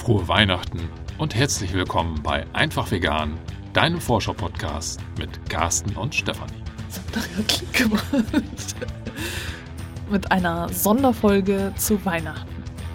frohe Weihnachten und herzlich willkommen bei Einfach Vegan, deinem Vorschau-Podcast mit Carsten und Stefanie. Das hat Klick gemacht. Mit einer Sonderfolge zu Weihnachten.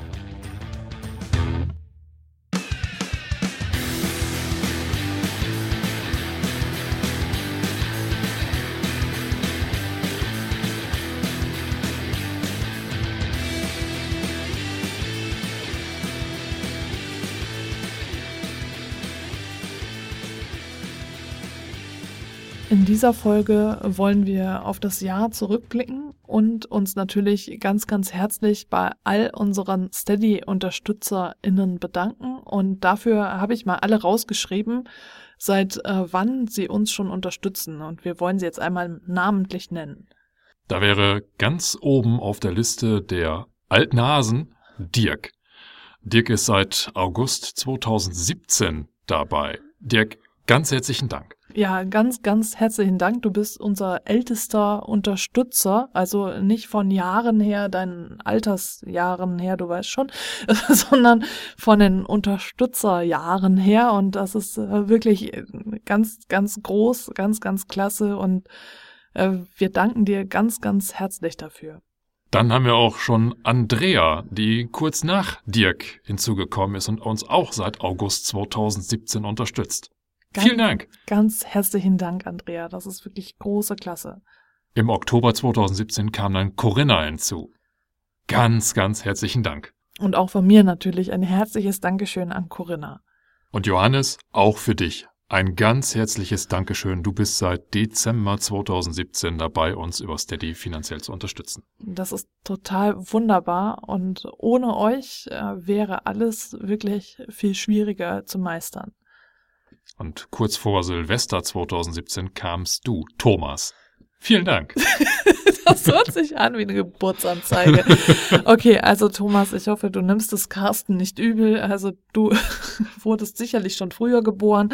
In dieser Folge wollen wir auf das Jahr zurückblicken und uns natürlich ganz, ganz herzlich bei all unseren Steady-UnterstützerInnen bedanken. Und dafür habe ich mal alle rausgeschrieben, seit wann sie uns schon unterstützen. Und wir wollen sie jetzt einmal namentlich nennen. Da wäre ganz oben auf der Liste der alten Hasen Dirk. Dirk ist seit August 2017 dabei. Dirk, ganz herzlichen Dank. Ja, ganz, ganz herzlichen Dank. Du bist unser ältester Unterstützer, also nicht von Jahren her, deinen Altersjahren her, du weißt schon, sondern von den Unterstützerjahren her. Und das ist wirklich ganz, ganz groß, ganz, ganz klasse. Und wir danken dir ganz, ganz herzlich dafür. Dann haben wir auch schon Andrea, die kurz nach Dirk hinzugekommen ist und uns auch seit August 2017 unterstützt. Vielen Dank. Ganz herzlichen Dank, Andrea. Das ist wirklich große Klasse. Im Oktober 2017 kam dann Corinna hinzu. Ganz, ganz herzlichen Dank. Und auch von mir natürlich ein herzliches Dankeschön an Corinna. Und Johannes, auch für dich. Ein ganz herzliches Dankeschön. Du bist seit Dezember 2017 dabei, uns über Steady finanziell zu unterstützen. Das ist total wunderbar und ohne euch wäre alles wirklich viel schwieriger zu meistern. Und kurz vor Silvester 2017 kamst du, Thomas. Vielen Dank. Das hört sich an wie eine Geburtsanzeige. Okay, also Thomas, ich hoffe, du nimmst es Carsten nicht übel. Also du wurdest sicherlich schon früher geboren.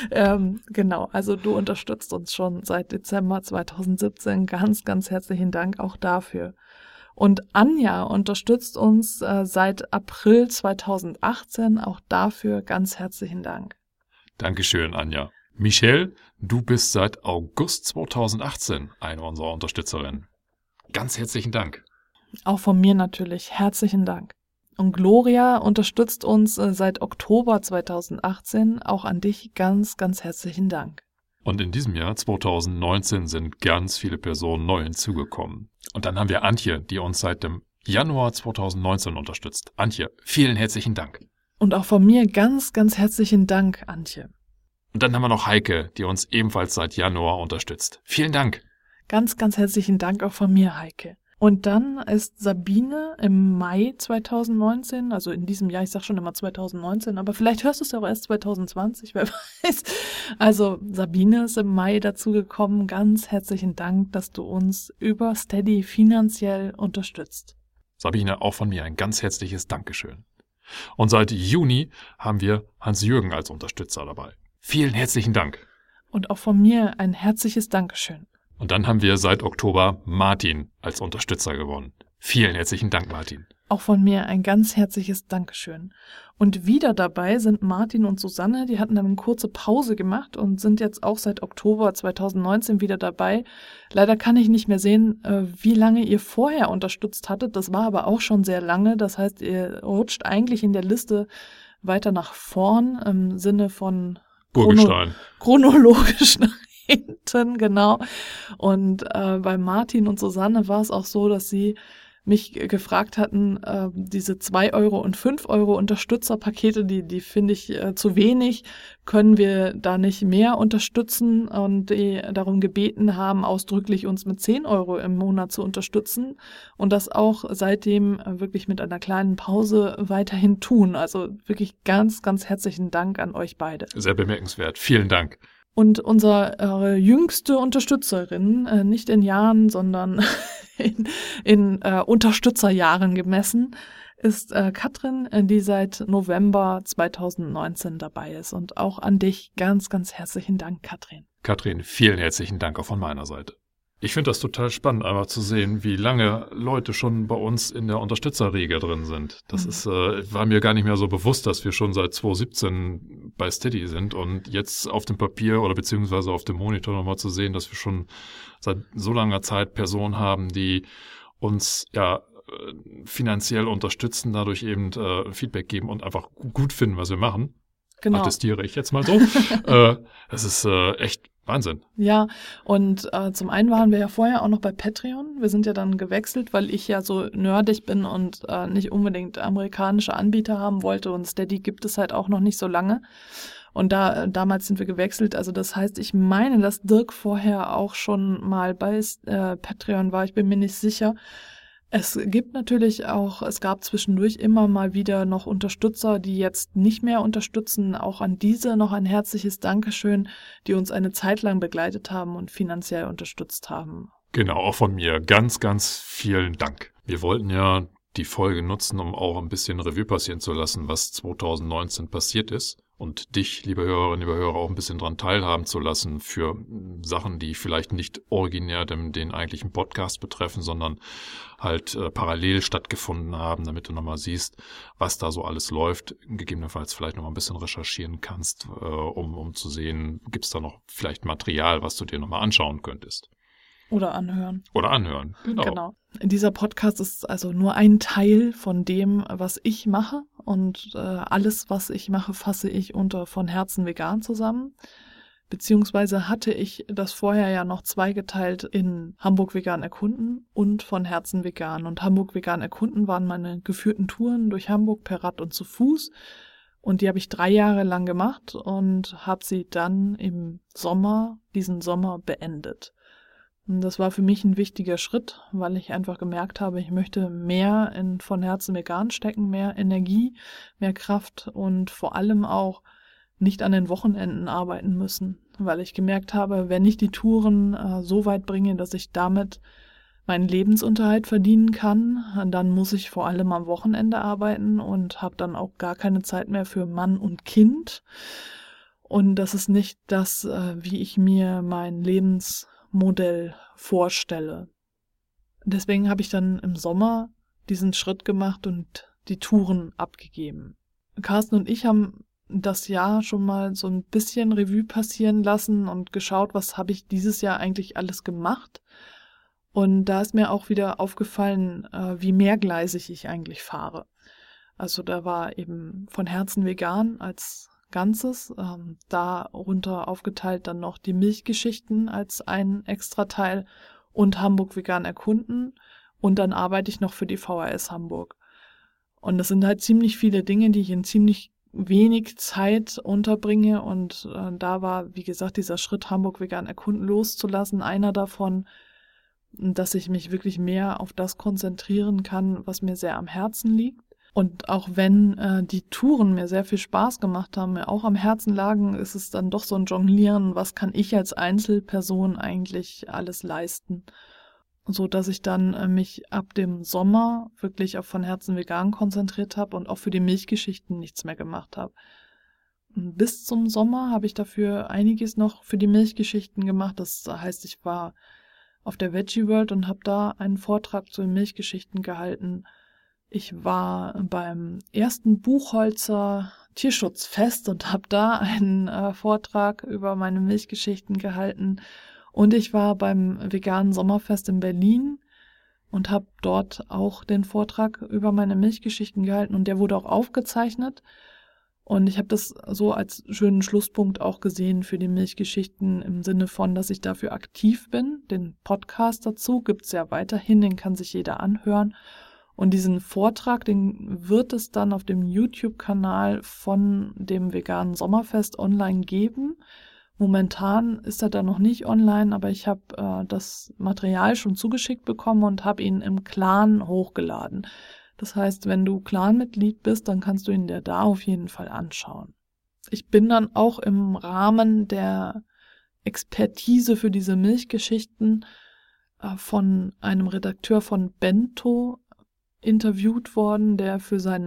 Genau, also du unterstützt uns schon seit Dezember 2017. Ganz, ganz herzlichen Dank auch dafür. Und Anja unterstützt uns seit April 2018. Auch dafür ganz herzlichen Dank. Dankeschön, Anja. Michelle, du bist seit August 2018 eine unserer Unterstützerinnen. Ganz herzlichen Dank. Auch von mir natürlich herzlichen Dank. Und Gloria unterstützt uns seit Oktober 2018. Auch an dich ganz, ganz herzlichen Dank. Und in diesem Jahr 2019 sind ganz viele Personen neu hinzugekommen. Und dann haben wir Antje, die uns seit dem Januar 2019 unterstützt. Antje, vielen herzlichen Dank. Und auch von mir ganz, ganz herzlichen Dank, Antje. Und dann haben wir noch Heike, die uns ebenfalls seit Januar unterstützt. Vielen Dank. Ganz, ganz herzlichen Dank auch von mir, Heike. Und dann ist Sabine im Mai 2019, also in diesem Jahr, ich sag schon immer 2019, aber vielleicht hörst du es ja auch erst 2020, wer weiß. Also Sabine ist im Mai dazugekommen. Ganz herzlichen Dank, dass du uns über Steady finanziell unterstützt. Sabine, auch von mir ein ganz herzliches Dankeschön. Und seit Juni haben wir Hans-Jürgen als Unterstützer dabei. Vielen herzlichen Dank. Und auch von mir ein herzliches Dankeschön. Und dann haben wir seit Oktober Martin als Unterstützer gewonnen. Vielen herzlichen Dank, Martin. Auch von mir ein ganz herzliches Dankeschön. Und wieder dabei sind Martin und Susanne, die hatten dann eine kurze Pause gemacht und sind jetzt auch seit Oktober 2019 wieder dabei. Leider kann ich nicht mehr sehen, wie lange ihr vorher unterstützt hattet. Das war aber auch schon sehr lange. Das heißt, ihr rutscht eigentlich in der Liste weiter nach vorn im Sinne von chronologisch nach hinten, genau. Und bei Martin und Susanne war es auch so, dass sie mich gefragt hatten, diese 2 Euro und 5 Euro Unterstützerpakete, die finde ich zu wenig, können wir da nicht mehr unterstützen, und die darum gebeten haben, ausdrücklich uns mit 10 Euro im Monat zu unterstützen und das auch seitdem wirklich mit einer kleinen Pause weiterhin tun. Also wirklich ganz, ganz herzlichen Dank an euch beide. Sehr bemerkenswert. Vielen Dank. Und unsere jüngste Unterstützerin, nicht in Jahren, sondern in Unterstützerjahren gemessen, ist Katrin, die seit November 2019 dabei ist. Und auch an dich ganz, ganz herzlichen Dank, Katrin. Katrin, vielen herzlichen Dank auch von meiner Seite. Ich finde das total spannend, einmal zu sehen, wie lange Leute schon bei uns in der Unterstützerriege drin sind. Das war mir gar nicht mehr so bewusst, dass wir schon seit 2017 bei Steady sind und jetzt auf dem Papier oder beziehungsweise auf dem Monitor nochmal zu sehen, dass wir schon seit so langer Zeit Personen haben, die uns finanziell unterstützen, dadurch eben Feedback geben und einfach gut finden, was wir machen. Genau. Attestiere ich jetzt mal so. Das ist echt Wahnsinn. Ja, und zum einen waren wir ja vorher auch noch bei Patreon. Wir sind ja dann gewechselt, weil ich ja so nerdig bin und nicht unbedingt amerikanische Anbieter haben wollte. Und Steady gibt es halt auch noch nicht so lange. Und damals sind wir gewechselt. Also das heißt, ich meine, dass Dirk vorher auch schon mal bei Patreon war. Ich bin mir nicht sicher. Es gab zwischendurch immer mal wieder noch Unterstützer, die jetzt nicht mehr unterstützen. Auch an diese noch ein herzliches Dankeschön, die uns eine Zeit lang begleitet haben und finanziell unterstützt haben. Genau, auch von mir. Ganz, ganz vielen Dank. Wir wollten ja die Folge nutzen, um auch ein bisschen Revue passieren zu lassen, was 2019 passiert ist. Und dich, liebe Hörerinnen, liebe Hörer, auch ein bisschen dran teilhaben zu lassen für Sachen, die vielleicht nicht originär den eigentlichen Podcast betreffen, sondern halt parallel stattgefunden haben, damit du nochmal siehst, was da so alles läuft. Gegebenenfalls vielleicht nochmal ein bisschen recherchieren kannst, um zu sehen, gibt es da noch vielleicht Material, was du dir nochmal anschauen könntest. Oder anhören. Genau. Dieser Podcast ist also nur ein Teil von dem, was ich mache. Und alles, was ich mache, fasse ich unter von Herzen vegan zusammen. Beziehungsweise hatte ich das vorher ja noch zweigeteilt in Hamburg vegan erkunden und von Herzen vegan. Und Hamburg vegan erkunden waren meine geführten Touren durch Hamburg per Rad und zu Fuß. Und die habe ich 3 Jahre lang gemacht und habe sie dann diesen Sommer beendet. Und das war für mich ein wichtiger Schritt, weil ich einfach gemerkt habe, ich möchte mehr in von Herzen vegan stecken, mehr Energie, mehr Kraft und vor allem auch nicht an den Wochenenden arbeiten müssen, weil ich gemerkt habe, wenn ich die Touren so weit bringe, dass ich damit meinen Lebensunterhalt verdienen kann, dann muss ich vor allem am Wochenende arbeiten und habe dann auch gar keine Zeit mehr für Mann und Kind. Und das ist nicht das, wie ich mir mein Lebensmodell vorstelle. Deswegen habe ich dann im Sommer diesen Schritt gemacht und die Touren abgegeben. Carsten und ich haben das Jahr schon mal so ein bisschen Revue passieren lassen und geschaut, was habe ich dieses Jahr eigentlich alles gemacht. Und da ist mir auch wieder aufgefallen, wie mehrgleisig ich eigentlich fahre. Also da war eben von Herzen vegan als Ganzes, darunter aufgeteilt dann noch die Milchgeschichten als ein Extrateil und Hamburg vegan erkunden und dann arbeite ich noch für die VHS Hamburg. Und das sind halt ziemlich viele Dinge, die ich in ziemlich wenig Zeit unterbringe und da war, wie gesagt, dieser Schritt Hamburg vegan erkunden loszulassen, einer davon, dass ich mich wirklich mehr auf das konzentrieren kann, was mir sehr am Herzen liegt. Und auch wenn die Touren mir sehr viel Spaß gemacht haben, mir auch am Herzen lagen, ist es dann doch so ein Jonglieren, was kann ich als Einzelperson eigentlich alles leisten. So dass ich dann mich ab dem Sommer wirklich auf von Herzen vegan konzentriert habe und auch für die Milchgeschichten nichts mehr gemacht habe. Bis zum Sommer habe ich dafür einiges noch für die Milchgeschichten gemacht. Das heißt, ich war auf der Veggie World und habe da einen Vortrag zu den Milchgeschichten gehalten. Ich war beim ersten Buchholzer Tierschutzfest und habe da einen Vortrag über meine Milchgeschichten gehalten. Und ich war beim veganen Sommerfest in Berlin und habe dort auch den Vortrag über meine Milchgeschichten gehalten. Und der wurde auch aufgezeichnet. Und ich habe das so als schönen Schlusspunkt auch gesehen für die Milchgeschichten im Sinne von, dass ich dafür aktiv bin. Den Podcast dazu gibt's ja weiterhin, den kann sich jeder anhören. Und diesen Vortrag, den wird es dann auf dem YouTube-Kanal von dem veganen Sommerfest online geben. Momentan ist er da noch nicht online, aber ich habe das Material schon zugeschickt bekommen und habe ihn im Clan hochgeladen. Das heißt, wenn du Clan-Mitglied bist, dann kannst du ihn dir da auf jeden Fall anschauen. Ich bin dann auch im Rahmen der Expertise für diese Milchgeschichten von einem Redakteur von Bento interviewt worden, der für seinen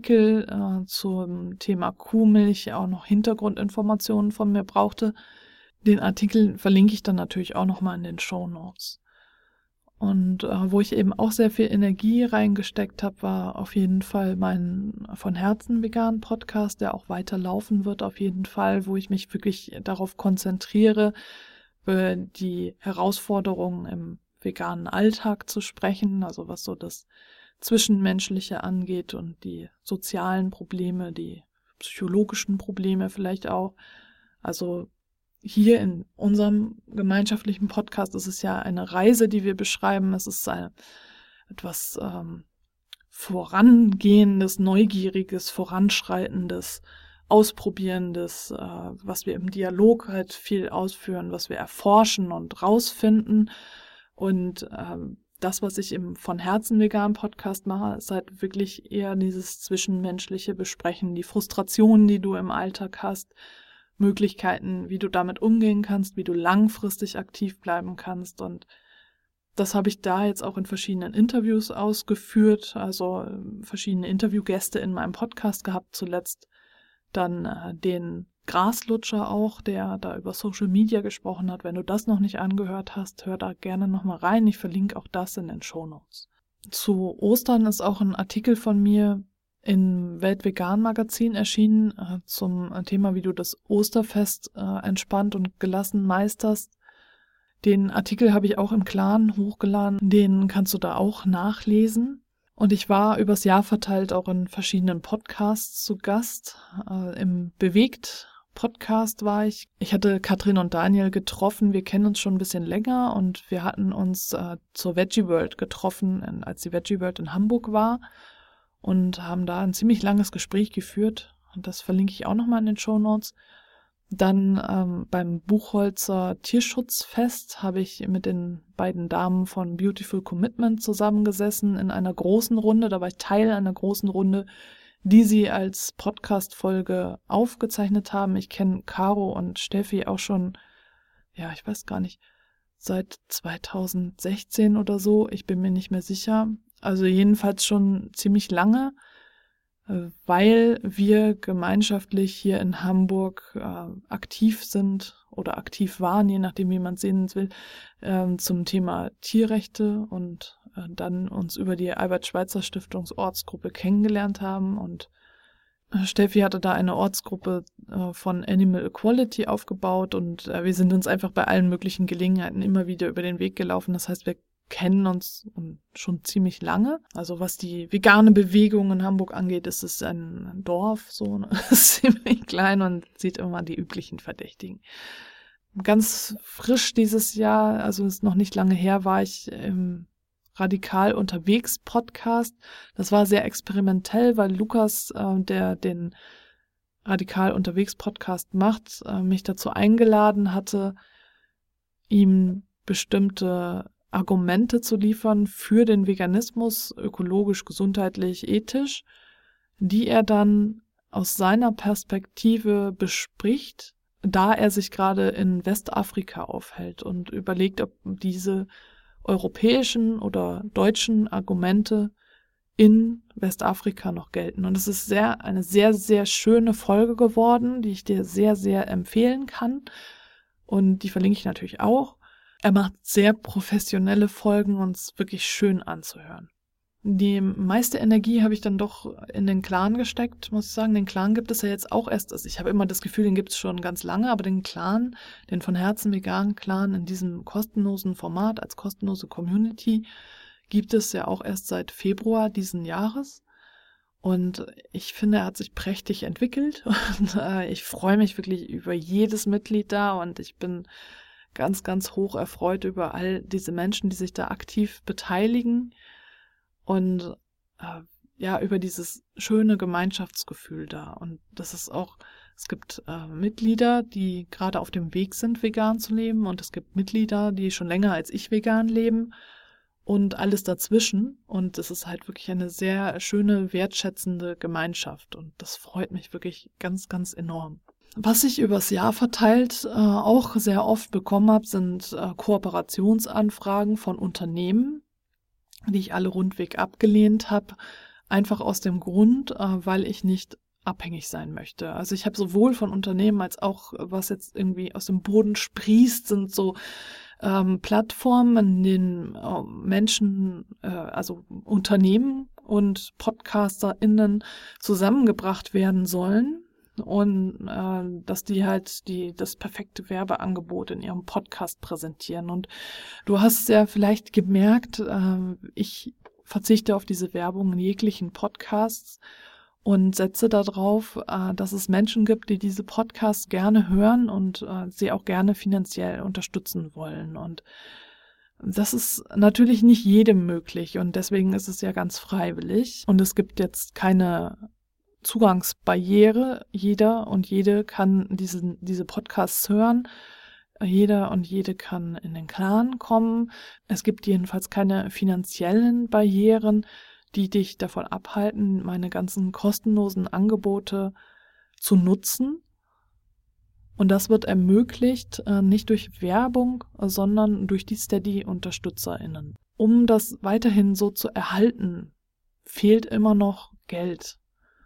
Artikel zum Thema Kuhmilch auch noch Hintergrundinformationen von mir brauchte. Den Artikel verlinke ich dann natürlich auch nochmal in den Shownotes. Und wo ich eben auch sehr viel Energie reingesteckt habe, war auf jeden Fall mein von Herzen vegan Podcast, der auch weiter laufen wird auf jeden Fall, wo ich mich wirklich darauf konzentriere, über die Herausforderungen im veganen Alltag zu sprechen, also was so das Zwischenmenschliche angeht und die sozialen Probleme, die psychologischen Probleme vielleicht auch. Also hier in unserem gemeinschaftlichen Podcast ist es ja eine Reise, die wir beschreiben. Es ist etwas Vorangehendes, Neugieriges, Voranschreitendes, Ausprobierendes, was wir im Dialog halt viel ausführen, was wir erforschen und rausfinden. Und das, was ich im von Herzen vegan Podcast mache, ist halt wirklich eher dieses zwischenmenschliche Besprechen, die Frustrationen, die du im Alltag hast, Möglichkeiten, wie du damit umgehen kannst, wie du langfristig aktiv bleiben kannst. Und das habe ich da jetzt auch in verschiedenen Interviews ausgeführt, also verschiedene Interviewgäste in meinem Podcast gehabt, zuletzt dann den Graslutscher auch, der da über Social Media gesprochen hat. Wenn du das noch nicht angehört hast, hör da gerne nochmal rein. Ich verlinke auch das in den Shownotes. Zu Ostern ist auch ein Artikel von mir im Weltvegan-Magazin erschienen zum Thema, wie du das Osterfest entspannt und gelassen meisterst. Den Artikel habe ich auch im Clan hochgeladen, den kannst du da auch nachlesen. Und ich war übers Jahr verteilt auch in verschiedenen Podcasts zu Gast. Im Bewegt-Podcast war ich. Ich hatte Katrin und Daniel getroffen. Wir kennen uns schon ein bisschen länger und wir hatten uns zur Veggie World getroffen, als die Veggie World in Hamburg war. Und haben da ein ziemlich langes Gespräch geführt. Und das verlinke ich auch nochmal in den Shownotes. Dann beim Buchholzer Tierschutzfest habe ich mit den beiden Damen von Beautiful Commitment zusammengesessen in einer großen Runde. Da war ich Teil einer großen Runde, die sie als Podcast-Folge aufgezeichnet haben. Ich kenne Caro und Steffi auch schon, ja, ich weiß gar nicht, seit 2016 oder so. Ich bin mir nicht mehr sicher. Also jedenfalls schon ziemlich lange, weil wir gemeinschaftlich hier in Hamburg aktiv sind oder aktiv waren, je nachdem, wie man es sehen will, zum Thema Tierrechte und dann uns über die Albert-Schweitzer-Stiftungsortsgruppe kennengelernt haben. Und Steffi hatte da eine Ortsgruppe von Animal Equality aufgebaut und wir sind uns einfach bei allen möglichen Gelegenheiten immer wieder über den Weg gelaufen. Das heißt, wir kennen uns schon ziemlich lange. Also was die vegane Bewegung in Hamburg angeht, ist es ein Dorf, so ziemlich klein und sieht immer die üblichen Verdächtigen. Ganz frisch dieses Jahr, also ist noch nicht lange her, war ich im Radikal unterwegs Podcast. Das war sehr experimentell, weil Lukas, der den Radikal unterwegs Podcast macht, mich dazu eingeladen hatte, ihm bestimmte Argumente zu liefern für den Veganismus, ökologisch, gesundheitlich, ethisch, die er dann aus seiner Perspektive bespricht, da er sich gerade in Westafrika aufhält und überlegt, ob diese europäischen oder deutschen Argumente in Westafrika noch gelten. Und es ist eine sehr, sehr schöne Folge geworden, die ich dir sehr, sehr empfehlen kann. Und die verlinke ich natürlich auch. Er macht sehr professionelle Folgen und es ist wirklich schön anzuhören. Die meiste Energie habe ich dann doch in den Clan gesteckt, muss ich sagen. Den Clan gibt es ja jetzt auch erst. Also ich habe immer das Gefühl, den gibt es schon ganz lange, aber den Clan, den von Herzen veganen Clan in diesem kostenlosen Format als kostenlose Community gibt es ja auch erst seit Februar diesen Jahres. Und ich finde, er hat sich prächtig entwickelt und ich freue mich wirklich über jedes Mitglied da und ich bin ganz, ganz hoch erfreut über all diese Menschen, die sich da aktiv beteiligen und über dieses schöne Gemeinschaftsgefühl da. Und das ist auch, es gibt Mitglieder, die gerade auf dem Weg sind, vegan zu leben und es gibt Mitglieder, die schon länger als ich vegan leben und alles dazwischen. Und es ist halt wirklich eine sehr schöne, wertschätzende Gemeinschaft und das freut mich wirklich ganz, ganz enorm. Was ich übers Jahr verteilt auch sehr oft bekommen habe, sind Kooperationsanfragen von Unternehmen, die ich alle rundweg abgelehnt habe. Einfach aus dem Grund, weil ich nicht abhängig sein möchte. Also ich habe sowohl von Unternehmen als auch, was jetzt irgendwie aus dem Boden sprießt, sind so Plattformen, in denen Menschen, also Unternehmen und PodcasterInnen zusammengebracht werden sollen und dass die halt das perfekte Werbeangebot in ihrem Podcast präsentieren. Und du hast ja vielleicht gemerkt, ich verzichte auf diese Werbung in jeglichen Podcasts und setze darauf, dass es Menschen gibt, die diese Podcasts gerne hören und sie auch gerne finanziell unterstützen wollen. Und das ist natürlich nicht jedem möglich und deswegen ist es ja ganz freiwillig. Und es gibt jetzt keine Zugangsbarriere. Jeder und jede kann diese Podcasts hören. Jeder und jede kann in den Clan kommen. Es gibt jedenfalls keine finanziellen Barrieren, die dich davon abhalten, meine ganzen kostenlosen Angebote zu nutzen. Und das wird ermöglicht, nicht durch Werbung, sondern durch die Steady-UnterstützerInnen. Um das weiterhin so zu erhalten, fehlt immer noch Geld.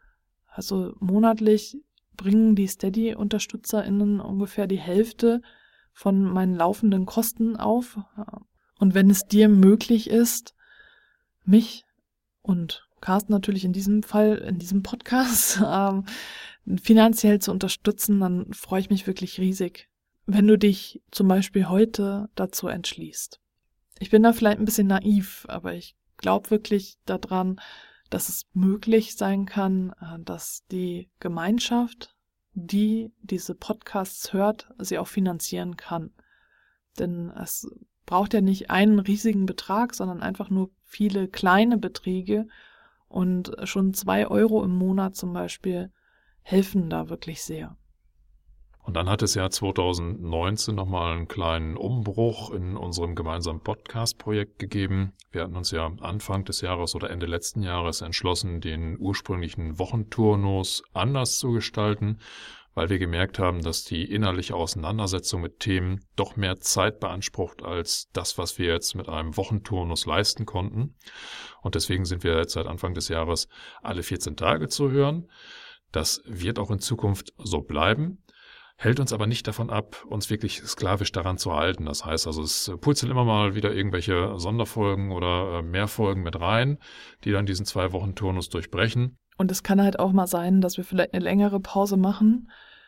Also monatlich bringen die Steady-UnterstützerInnen ungefähr die Hälfte von meinen laufenden Kosten auf. Und wenn es dir möglich ist, mich und Carsten natürlich in diesem Fall, in diesem Podcast, finanziell zu unterstützen, dann freue ich mich wirklich riesig, wenn du dich zum Beispiel heute dazu entschließt. Ich bin da vielleicht ein bisschen naiv, aber ich glaube wirklich daran, dass es möglich sein kann, dass die Gemeinschaft, die diese Podcasts hört, sie auch finanzieren kann. Denn es braucht ja nicht einen riesigen Betrag, sondern einfach nur viele kleine Beträge und schon 2 Euro im Monat zum Beispiel helfen da wirklich sehr. Und dann hat es ja 2019 nochmal einen kleinen Umbruch in unserem gemeinsamen Podcast-Projekt gegeben. Wir hatten uns ja Anfang des Jahres oder Ende letzten Jahres entschlossen, den ursprünglichen Wochenturnus anders zu gestalten, weil wir gemerkt haben, dass die innerliche Auseinandersetzung mit Themen doch mehr Zeit beansprucht als das, was wir jetzt mit einem Wochenturnus leisten konnten. Und deswegen sind wir jetzt seit Anfang des Jahres alle 14 Tage zu hören. Das wird auch in Zukunft so bleiben, hält uns aber nicht davon ab, uns wirklich sklavisch daran zu halten. Das heißt also, es purzeln immer mal wieder irgendwelche Sonderfolgen oder Mehrfolgen mit rein, die dann diesen 2-Wochen-Turnus durchbrechen. Und es kann halt auch mal sein, dass wir vielleicht eine längere Pause machen,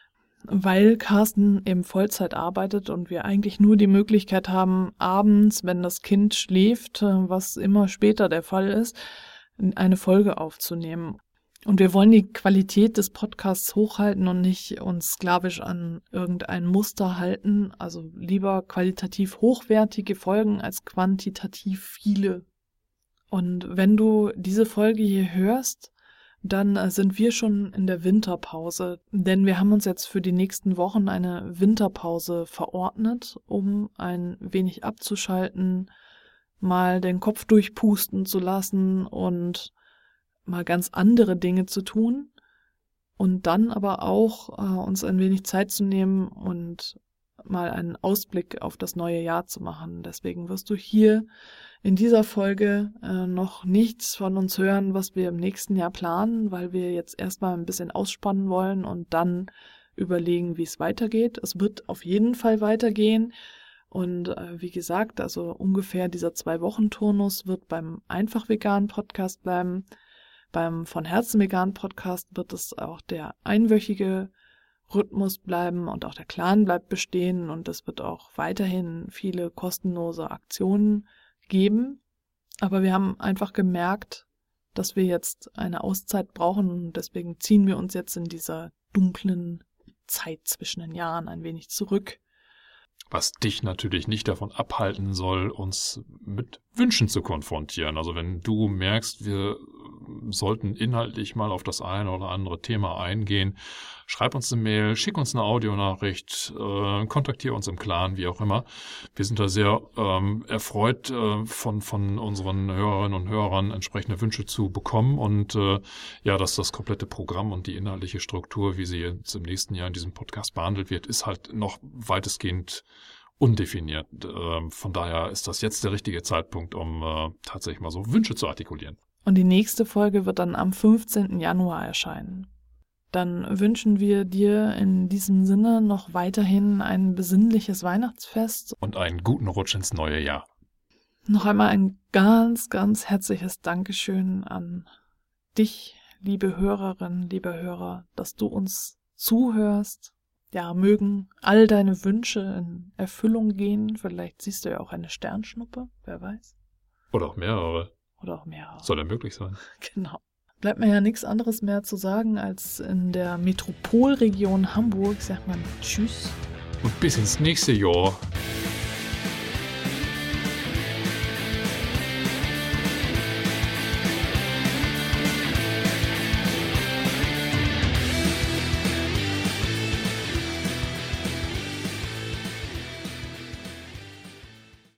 weil Carsten eben Vollzeit arbeitet und wir eigentlich nur die Möglichkeit haben, abends, wenn das Kind schläft, was immer später der Fall ist, eine Folge aufzunehmen. Und wir wollen die Qualität des Podcasts hochhalten und nicht uns sklavisch an irgendein Muster halten. Also lieber qualitativ hochwertige Folgen als quantitativ viele. Und wenn du diese Folge hier hörst, dann sind wir schon in der Winterpause, denn wir haben uns jetzt für die nächsten Wochen eine Winterpause verordnet, um ein wenig abzuschalten, mal den Kopf durchpusten zu lassen und mal ganz andere Dinge zu tun und dann aber auch uns ein wenig Zeit zu nehmen und mal einen Ausblick auf das neue Jahr zu machen. Deswegen wirst du hier in dieser Folge noch nichts von uns hören, was wir im nächsten Jahr planen, weil wir jetzt erstmal ein bisschen ausspannen wollen und dann überlegen, wie es weitergeht. Es wird auf jeden Fall weitergehen. Und wie gesagt, also ungefähr dieser 2-Wochen-Turnus wird beim Einfach-Vegan-Podcast bleiben. Beim Von Herzen Vegan Podcast wird es auch der einwöchige Rhythmus bleiben und auch der Clan bleibt bestehen und es wird auch weiterhin viele kostenlose Aktionen geben. Aber wir haben einfach gemerkt, dass wir jetzt eine Auszeit brauchen und deswegen ziehen wir uns jetzt in dieser dunklen Zeit zwischen den Jahren ein wenig zurück. Was dich natürlich nicht davon abhalten soll, uns mit Wünschen zu konfrontieren. Also wenn du merkst, wir sollten inhaltlich mal auf das eine oder andere Thema eingehen, schreib uns eine Mail, schick uns eine Audionachricht, kontaktiere uns im Clan, wie auch immer. Wir sind da sehr erfreut, von unseren Hörerinnen und Hörern entsprechende Wünsche zu bekommen und dass das komplette Programm und die inhaltliche Struktur, wie sie jetzt im nächsten Jahr in diesem Podcast behandelt wird, ist halt noch weitestgehend undefiniert. Von daher ist das jetzt der richtige Zeitpunkt, um tatsächlich mal so Wünsche zu artikulieren. Und die nächste Folge wird dann am 15. Januar erscheinen. dann wünschen wir dir in diesem Sinne noch weiterhin ein besinnliches Weihnachtsfest. Und einen guten Rutsch ins neue Jahr. Noch einmal ein ganz, ganz herzliches Dankeschön an dich, liebe Hörerin, lieber Hörer, dass du uns zuhörst. Ja, mögen all deine Wünsche in Erfüllung gehen. Vielleicht siehst du ja auch eine Sternschnuppe, wer weiß. Oder auch mehrere. Soll ja möglich sein. Genau. Bleibt mir ja nichts anderes mehr zu sagen, als in der Metropolregion Hamburg sagt man Tschüss. Und bis ins nächste Jahr.